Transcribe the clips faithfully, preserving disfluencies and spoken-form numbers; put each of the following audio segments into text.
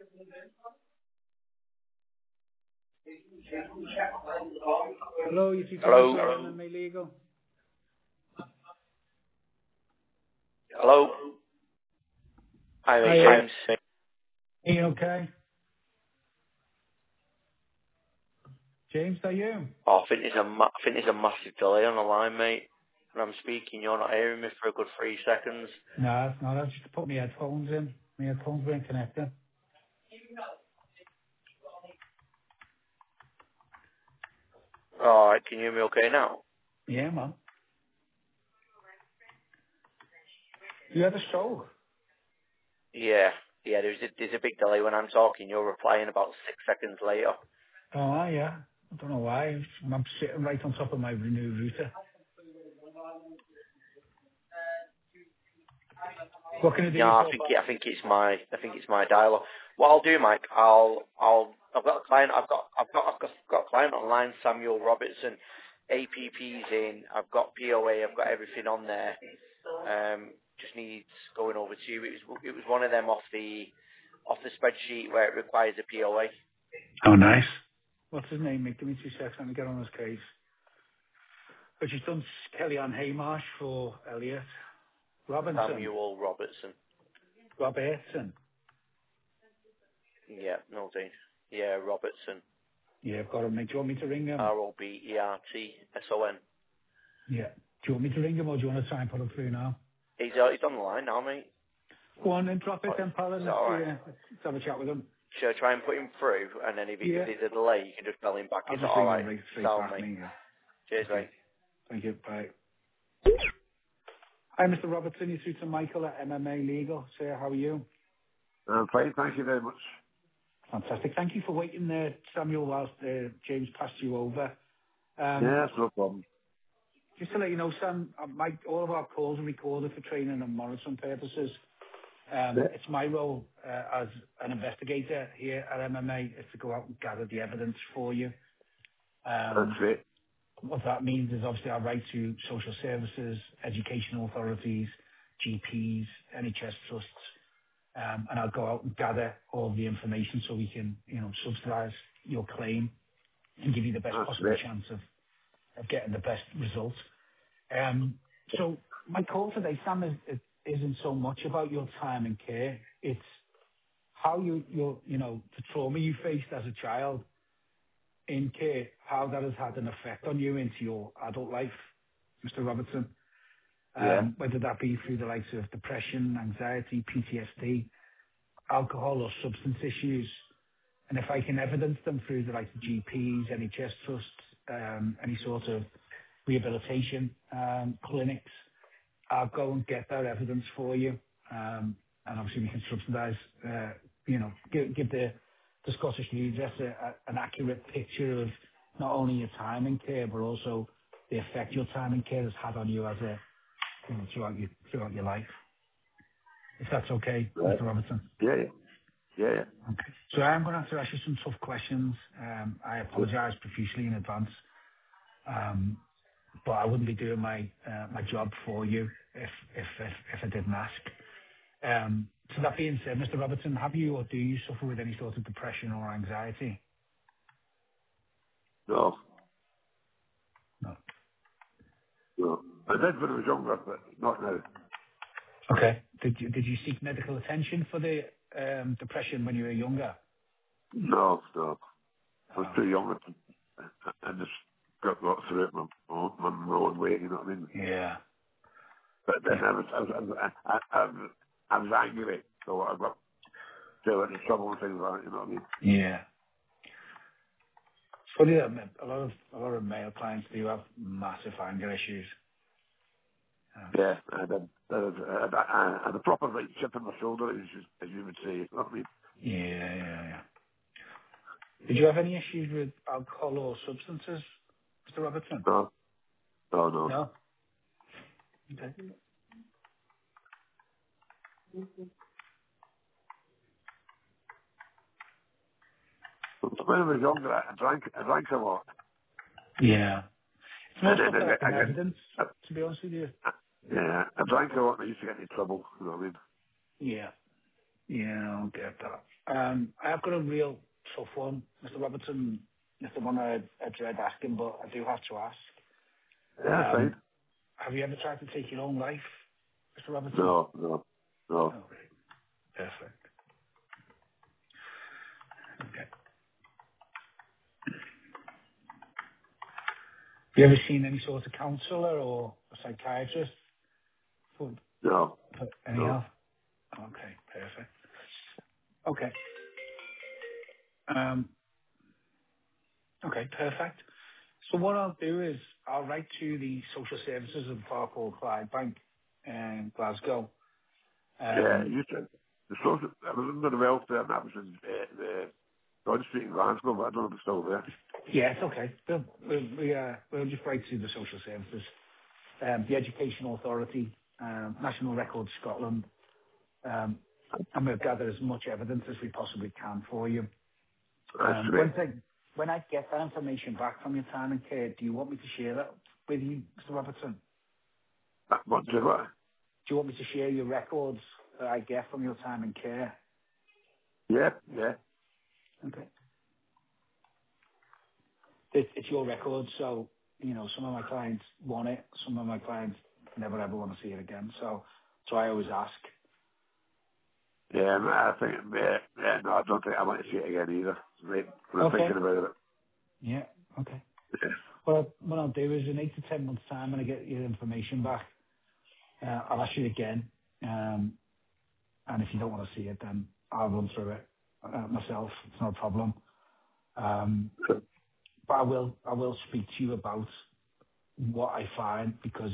Hello, you two Hello. Hello. M M A Legal. Hello. Hi, mate, Hi, James. are you okay? James, are you? Oh, I think there's a ma- I think there's a massive delay on the line, mate. When I'm speaking, you're not hearing me for a good three seconds. No, it's not. I've just put my headphones in. My headphones weren't connected. All right, can you hear me okay now? Yeah, man. You had a stroke? Yeah. Yeah, there's a, there's a big delay when I'm talking. You're replying about six seconds later. Oh, yeah. I don't know why. I'm sitting right on top of my new router. What can I do No, you I for? think it, I think it's my I think it's my dialer. What I'll do, Mike, I'll I'll I've got a client. I've got I've got I've got, got a client online, Samuel Robertson. A P P's in. I've got P O A. I've got everything on there. Um, just needs going over to you. It was it was one of them off the off the spreadsheet where it requires a P O A. Oh, nice. What's his name, mate? Give me two seconds. Let me get on his case. But you've done Kellyanne Haymarsh for Elliot. Robinson. Samuel Robertson. Robertson. Yeah, no thing. Yeah, Robertson. Yeah, I've got him, mate. Do you want me to ring him? R O B E R T S O N. Yeah. Do you want me to ring him or do you want to try and put him through now? He's uh, he's on the line now, mate. Go on and drop Oh, it then, pal, is and that let's, all right? uh, let's have a chat with him. Should I try and put him through, and then if, he, if Yeah. there's a delay, you can just bell him back. I'll Is that just all ring him right? right straight Sound, back, mate. mate. Yeah. Cheers, Okay. mate. Thank you. Bye. Hi, Mister Robertson. You're through to Michael at M M A Legal. Sir, how are you? I'm fine, thank you very much. Fantastic. Thank you for waiting there, Samuel, whilst uh, James passed you over. Um, Yeah, that's no problem. just to let you know, Sam, uh, my, all of our calls are recorded for training and monitoring purposes. Um, Yeah, it's my role uh, as an investigator here at M M A is to go out and gather the evidence for you. that's Um, it. what that means is obviously I write to social services, educational authorities, G Ps, N H S trusts, um, and I'll go out and gather all the information so we can, you know, subsidise your claim and give you the best That's possible it. chance of, of getting the best result. Um, so my call today, Sam, is, is, isn't so much about your time in care. It's how you, your, you know, the trauma you faced as a child in care, how that has had an effect on you into your adult life, Mister Robertson. Yeah, Um, whether that be through the likes of depression, anxiety, P T S D, alcohol or substance issues. And if I can evidence them through the likes of G Ps, N H S trusts, um, any sort of rehabilitation um, clinics, I'll go and get that evidence for you. Um, and obviously we can subsidise, uh, you know, give, give the, the Scottish Leaders a, a, an accurate picture of not only your time in care, but also the effect your time in care has had on you as a, you know, throughout your, throughout your life. If that's okay, right. Mister Robertson. Yeah, yeah, yeah, yeah. Okay. So I'm going to have to ask you some tough questions. Um, I Yeah, apologise profusely in advance, um, but I wouldn't be doing my uh, my job for you if if if, if I didn't ask. Um, so that being said, Mister Robertson, have you or do you suffer with any sort of depression or anxiety? no, No. no. I did when I was younger, but not now. Okay. Did you did you seek medical attention for the um, depression when you were younger? No, no. I was Oh, too young. I, I just got got through it my, my, my own way, you know what I mean? yeah. But then Okay. I was, I was, I was, I, I, was, I was angry, so I got still into trouble and things like that, you know what I mean? Yeah. It's funny that a lot of a lot of male clients do have massive anger issues. Um, Yeah, I had, a, I, had, a, I had a proper right chip in my shoulder, as you, as you would say, you know what I mean? Yeah, yeah, yeah. Did you have any issues with alcohol or substances, Mister Robertson? No, no, no. No. Okay. When I was younger, I drank, I drank a lot. Yeah. It's more And stuff then that I I got, can I got evidence, I, to be honest with you. yeah, I drank a lot and I used to get into trouble, you know what I mean? Yeah. Yeah, I'll get that. I Um, I have got a real tough one, Mister Robertson. It's the one I, I dread asking, but I do have to ask. Yeah, that's Um, fine. have you ever tried to take your own life, Mister Robertson? No, no, no. Okay, perfect. Okay. Have you ever seen any sort of counsellor or a psychiatrist for, No, for any no. help? Okay, perfect. Okay. Um, okay, perfect. So what I'll do is I'll write to the social services of Parkall Clyde Bank in Glasgow. Yeah, Um, you said the social. I was under the welfare, and that was in uh, the Broad Street in Glasgow, but I don't know if it's still there. yeah, it's okay. We'll, we'll, we, uh, we'll just write to the social services, um, the Educational Authority, um, National Records Scotland, um, and we'll gather as much evidence as we possibly can for you. That's Um, great. one thing, when I get that information back from your time in care, do you want me to share that with you, Mister Robertson? That what did what? Do you want me to share your records that I get from your time in care? Yeah, yeah. Okay. It, it's your records, so, you know, some of my clients want it, some of my clients never ever want to see it again, so, so I always ask. Yeah, and I think, yeah, yeah, no, I don't think I want to see it again either. Right, when I'm Okay. thinking about it. Yeah, okay. Yeah. Well, what I'll do is in eight to ten months' time, when I get your information back, uh, I'll ask you again, um, and if you don't want to see it, then I'll run through it uh, myself. It's no problem. Um, So, but I will, I will speak to you about what I find because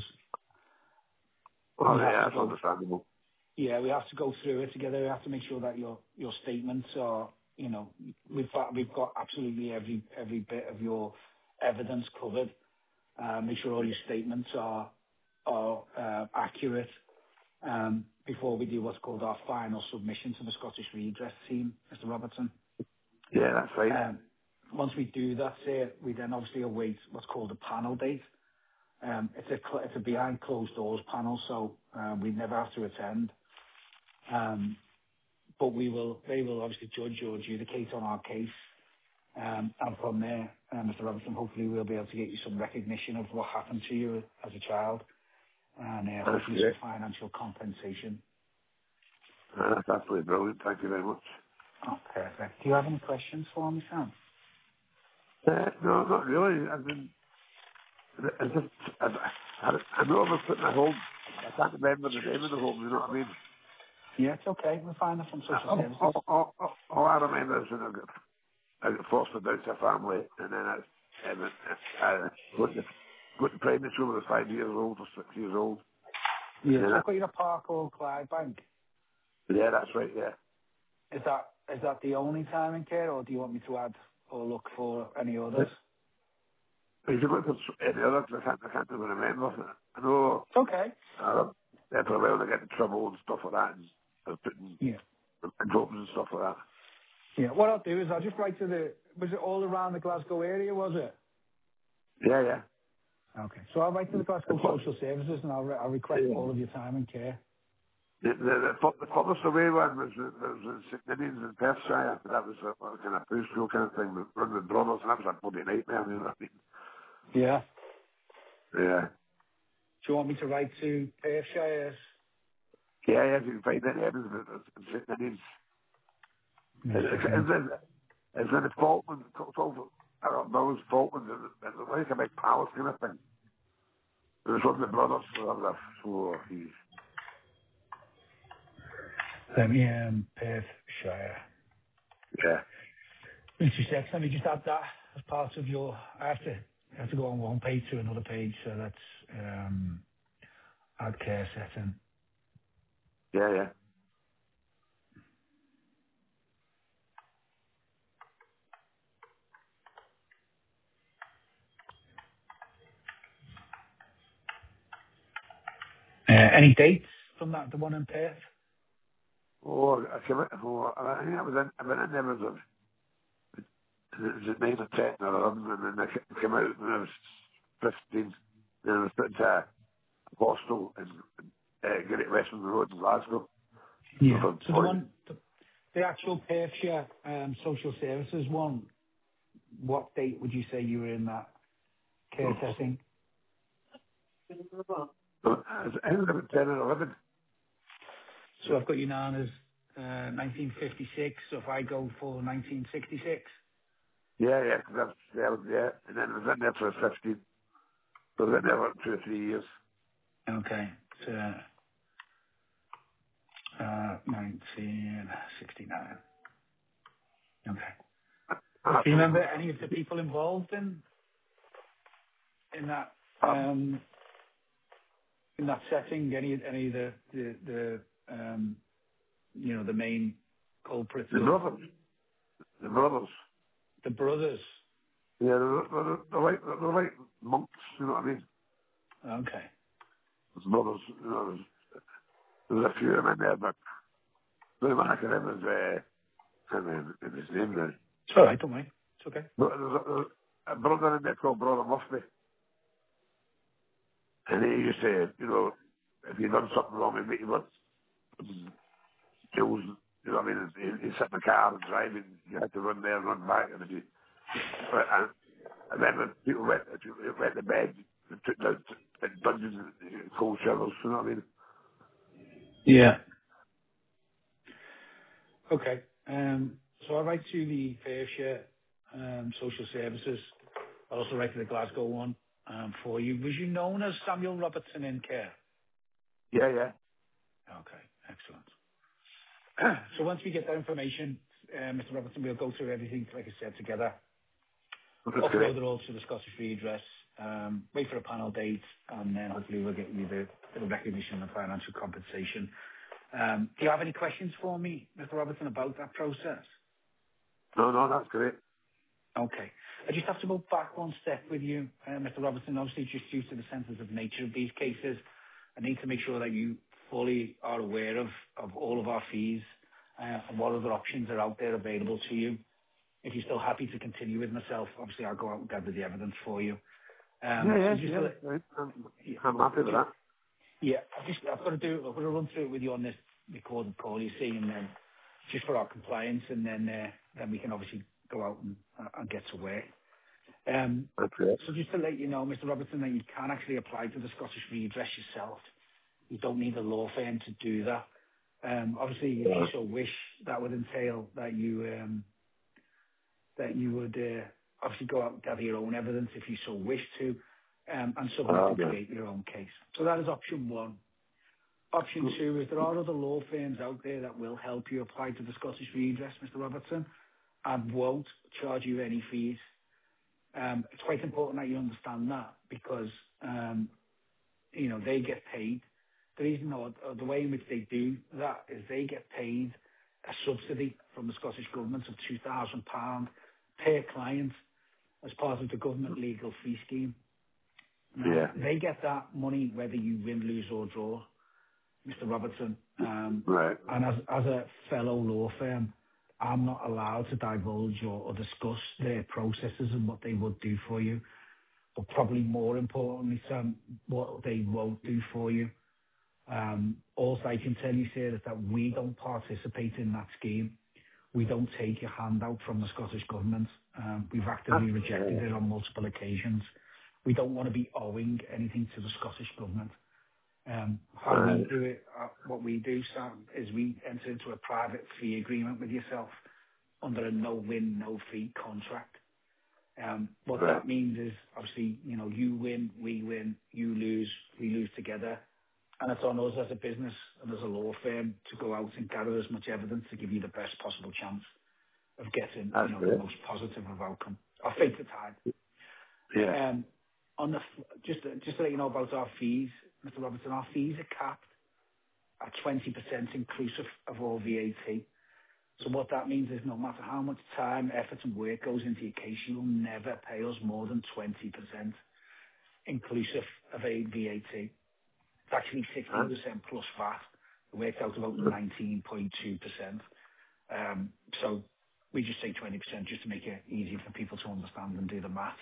we well, have yeah, to that's go. understandable. Yeah, we have to go through it together. We have to make sure that your your statements are, you know, we've got we've got absolutely every every bit of your evidence covered. Uh, make sure all your statements are are uh, accurate um, before we do what's called our final submission to the Scottish Redress team, Mister Robertson. Yeah, that's fine. Um, once we do that, say, we then obviously await what's called a panel date. Um, it's a cl- it's a behind closed doors panel, so uh, we never have to attend. Um, but we will, they will obviously judge or adjudicate on our case. Um, and from there, uh, Mister Robertson, hopefully we'll be able to get you some recognition of what happened to you as a child and uh, That's hopefully some great. financial compensation. Uh, That's absolutely brilliant. Thank you very much. Oh, perfect. Do you have any questions for me, Sam? Uh, no, not really. I mean, I just, I, I, I know I was putting a home. I can't remember the name of the home, you know what I mean? Yeah, it's okay. We'll find it from social All, services. all, all, all all I remember is when I got, I got fostered out to a family, and then I, and I, I went to, went to primary school when I was five years old or six years old. Yeah, And then so I, I've got you at Park or Clyde Bank. yeah, that's right, yeah. Is that is that the only time in care, or do you want me to add or look for any others? But you can look at any other, 'cause I can't, I can't even remember. I know, It's okay. uh, yeah, for a while I get in trouble and stuff like that, and I was putting Yeah. jobs and stuff like that. Yeah. What I'll do is I'll just write to the. Was it all around the Glasgow area? Was it? Yeah, yeah. Okay. So I'll write to the The, Glasgow fu- Social Services and I'll, re- I'll request yeah. all of your time and care. The, the, the, fu- the furthest away one was, was in St Ninians in Perthshire. That was a, a kind of preschool kind of thing with run with brothers, and that was a bloody nightmare, you know what I mean? Yeah. Yeah. Do you want me to write to Perthshire? Yeah, yeah, if you can find any evidence of it, it's in St Ninians. No, It's, it's, St. Neots. it's, it's in the Falklands, it's over, I don't know, it's Falklands, it's like a big palace kind of thing. It was one of the brothers, so that was a, so he's, Let me, um, Perthshire. yeah. In two seconds, let me just add that as part of your, I have to, I have to go on one page to another page, so that's, um, add care setting. Yeah, yeah. Uh, any dates from that, the one in Perth? Oh, I came out, oh, I think I was in, I went in there was a, it was at nine or ten or eleven, and then I ca- came out when I was fifteen, and I was put into a hostel in uh, Great Western Road in Glasgow. So Yeah. for So the boys, one, the, The actual Perthshire um, social services one, what date would you say you were in that care setting? So, it's ended up at ten and eleven. So I've got you down as uh, nineteen fifty-six, so if I go for nineteen sixty-six? Yeah, yeah, 'cause that's, yeah, I was there. And then I was in there for fifteen. So I was in there for two or three years. Okay. So, uh, nineteen sixty-nine. Okay. And Do you remember any of the people involved in in that um, um, in that setting? Any any of the the, the um, you know the main culprits the of brothers, the brothers, the brothers? yeah, they're, they're, they're like, they're like monks, you know what I mean? Okay. There's brothers, you know, there's, there's a few of them in there, but the man I can remember is, uh, I mean, his name now. It's all right. Don't worry. It's okay. But there's a, there's a brother in there called Brother Murphy. And he used to, you know, if you'd done something wrong, he'd make you look kills, you know what I mean? He, he sit in the car and drive, and you had to run there and run back. And if you, and, and then when people went, if you went to bed, they took down t- in dungeons and cold showers, you know what I mean? Yeah. Okay. Um, so I write to the Perthshire um, Social Services. I also write to the Glasgow one um, for you. Was you known as Samuel Robertson in care? Yeah, yeah. Okay. Excellent. So once we get that information, uh, Mister Robertson, we'll go through everything, like I said, together. That's great. Upload it all to the Scottish Redress, um, wait for a panel date, and then hopefully we'll get you the, the recognition and financial compensation. Um, do you have any questions for me, Mister Robertson, about that process? No, no, that's great. Okay. I just have to go back one step with you, uh, Mister Robertson. Obviously, just due to the sensitive nature of these cases, I need to make sure that you fully are aware of, of all of our fees uh, and what other options are out there available to you. If you're still happy to continue with myself, obviously I'll go out and gather the evidence for you. Um, Yeah, so yeah, just yeah, to that's let, great. I'm, yeah, I'm happy with just, that. yeah, I've just I've got to do I've got to run through it with you on this recorded call, you see, and then just for our compliance, and then uh, then we can obviously go out and, uh, and get to work. Um, That's great. so just to let you know, Mister Robertson, that you can actually apply to the Scottish Redress yourself. You don't need a law firm to do that. Um, obviously, if you Yeah. so wish, that would entail that you um, that you would uh, obviously go out and gather your own evidence if you so wish to, um, and submit Oh, and yeah. create your own case. So that is option one. Option two is there are other law firms out there that will help you apply to the Scottish Redress, Mister Robertson, and won't charge you any fees. Um, it's quite important that you understand that because, um, you know, they get paid. The reason or, or the way in which they do that is they get paid a subsidy from the Scottish Government of two thousand pounds per client as part of the government legal fee scheme. Now, Yeah. they get that money whether you win, lose or draw, Mister Robertson. Um, Right. and as, as a fellow law firm, I'm not allowed to divulge or, or discuss their processes and what they would do for you. But probably more importantly, Sam, what they won't do for you. Um, all I can tell you, sir, is that we don't participate in that scheme. We don't take a handout from the Scottish Government. Um, we've That's actively rejected great. it on multiple occasions. We don't want to be owing anything to the Scottish Government. Um, how we Right. do it, uh, what we do, Sam, is we enter into a private fee agreement with yourself under a no-win, no-fee contract. Um, what Right. that means is, obviously, you know, you win, we win, you lose, we lose together. And it's on us as a business and as a law firm to go out and gather as much evidence to give you the best possible chance of getting, you That's know, the great. most positive of outcome. Our fate to tide. Yeah. Um, on the, f- just, just to let you know about our fees, Mister Robertson, our fees are capped at twenty percent inclusive of all V A T. So what that means is no matter how much time, effort and work goes into your case, you will never pay us more than twenty percent inclusive of a V A T. It's actually Huh? sixteen percent plus V A T. It works out about nineteen point two percent. Um, so we just say twenty percent just to make it easy for people to understand and do the math.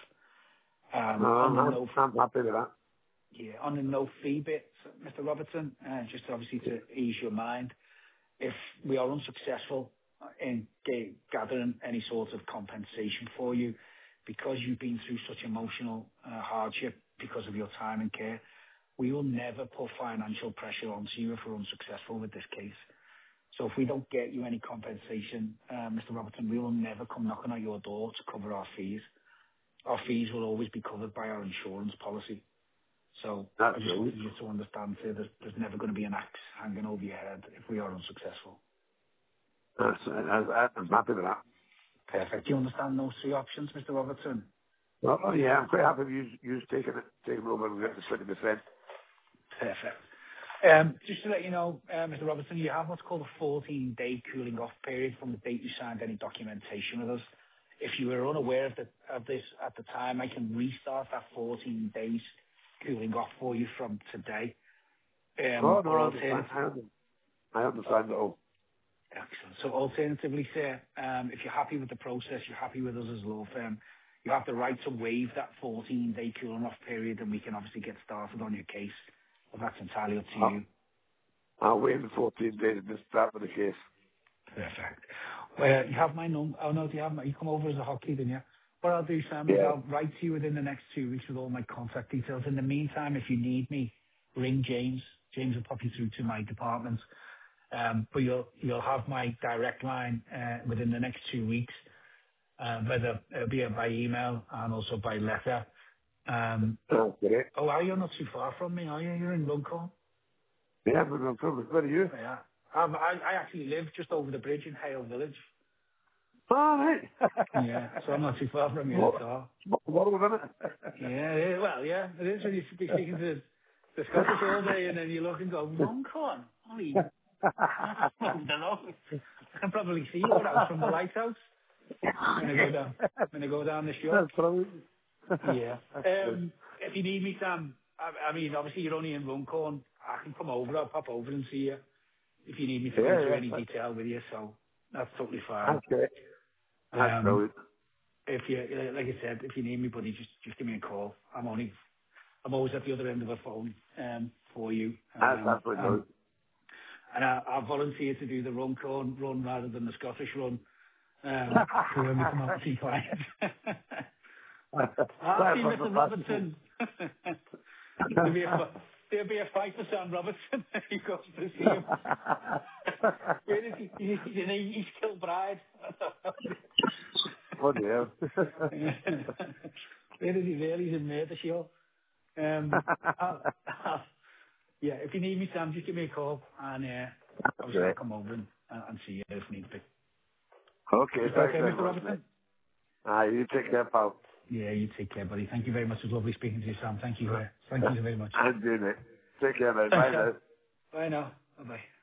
No, Um, on I'm, the I'm no I'm happy with that. yeah, on the no fee bit, Mister Robertson, uh, just obviously to ease your mind, if we are unsuccessful in ga- gathering any sort of compensation for you because you've been through such emotional uh, hardship because of your time and care. We will never put financial pressure onto you if we're unsuccessful with this case. So if we don't get you any compensation, uh, Mister Robertson, we will never come knocking at your door to cover our fees. Our fees will always be covered by our insurance policy. So That's I just good. want you to understand here there's, there's never going to be an axe hanging over your head if we are unsuccessful. That's, that's, I'm happy with that. Perfect. Do you understand those three options, Mister Robertson? Well, oh, yeah, I'm quite happy with you, you taking it, taking over and getting the twenty percent. Perfect. Um, just to let you know, uh, Mister Robertson, you have what's called a fourteen-day cooling off period from the date you signed any documentation with us. If you were unaware of, the, of this at the time, I can restart that fourteen days cooling off for you from today. Um, Oh, no, or I understand. alternative- I understand, I understand it all. Excellent. So alternatively, sir, um, if you're happy with the process, you're happy with us as a law firm, you have the right to waive that fourteen-day cooling off period, and we can obviously get started on your case. Well, that's entirely up to I'll, you. I'll wait for fourteen days and just start with the case. Perfect. Well, you have my number. Oh, no, do you have my... You come over as a hockey, didn't you? What I'll do, Sam, is Yeah. I'll write to you within the next two weeks with all my contact details. In the meantime, if you need me, ring James. James will pop you through to my department. Um, but you'll you'll have my direct line uh, within the next two weeks, uh, whether it'll be by email and also by letter. Um, Oh, great. oh, are you not too far from me? Are you? You're in Runcorn. Yeah, but I'm from where are you? Yeah. Um, I I actually live just over the bridge in Hale Village. All right. Yeah, so I'm not too far from you What, at all. what a minute. Yeah, yeah, well, yeah, it is when you be speaking to the Scottish all day and then you look and go, Runcorn? Holy, that's not the road. I can probably see your house from the lighthouse when I go down, when I go down the shore. That's brilliant. Yeah. Um, if you need me, Sam, I, I mean, obviously you're only in Runcorn. I can come over. I'll pop over and see you if you need me to Yeah, go through yeah. any detail with you. So that's totally fine. That's great. That's Um, brilliant. if you, like I said, if you need me, buddy, just just give me a call. I'm only, I'm always at the other end of a phone um, for you. That's Um, absolutely um, brilliant. and I, I volunteer to do the Runcorn run rather than the Scottish run um, for when we come out to see clients. I'll see Mister Robertson. there'll, be a, fi- there'll be a fight for Sam Robertson if he goes to see him. Where is he? He's in East Kilbride. Bloody hell. Where is he really? He's in Merthyr. Um, I'll, I'll, yeah, if you need me, Sam, just give me a call, and uh, obviously I'll Great. come over and, and see you if need be. Okay, Is that thanks okay, very Mister much, Robertson? mate. Ah, you take care, pal. Yeah, you take care, buddy. Thank you very much. It was lovely speaking to you, Sam. Thank you. Uh, thank you very much. I'm doing it. Take care, mate. Thanks, Bye Sam. now. Bye now. Bye-bye.